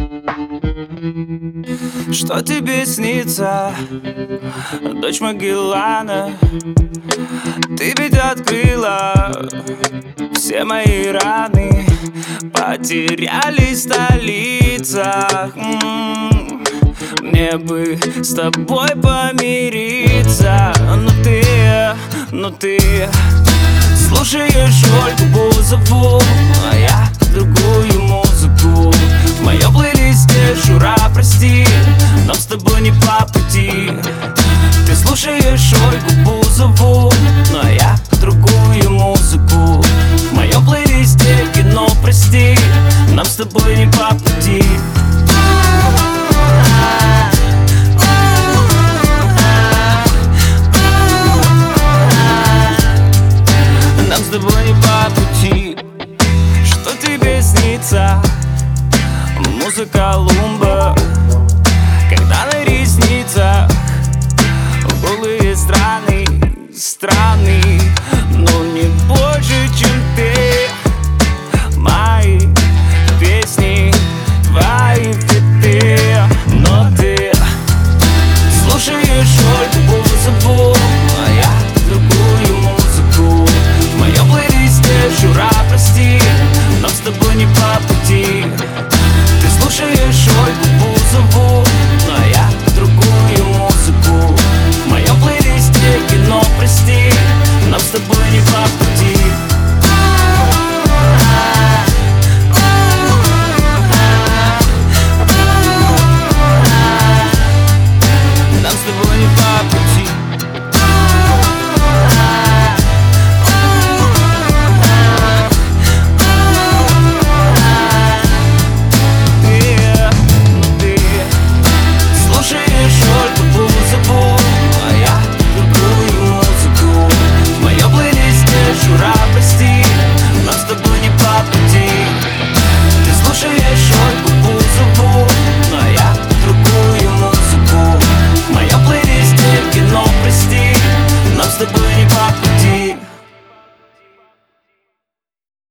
Что тебе снится, дочь Магеллана? Ты ведь открыла все мои раны, потерялись в столицах. Мне бы с тобой помириться, но ты слушаешь Ольгу Бузову, а я другую музыку. В моем плейлисте Шура, прости, нам с тобой не по пути. Ты слушаешь Ольгу Бузову, но я другую музыку. В моем плейлисте кино, прости, нам с тобой не по пути. Нам с тобой не по пути. Что тебе снится? Музыка Лумба.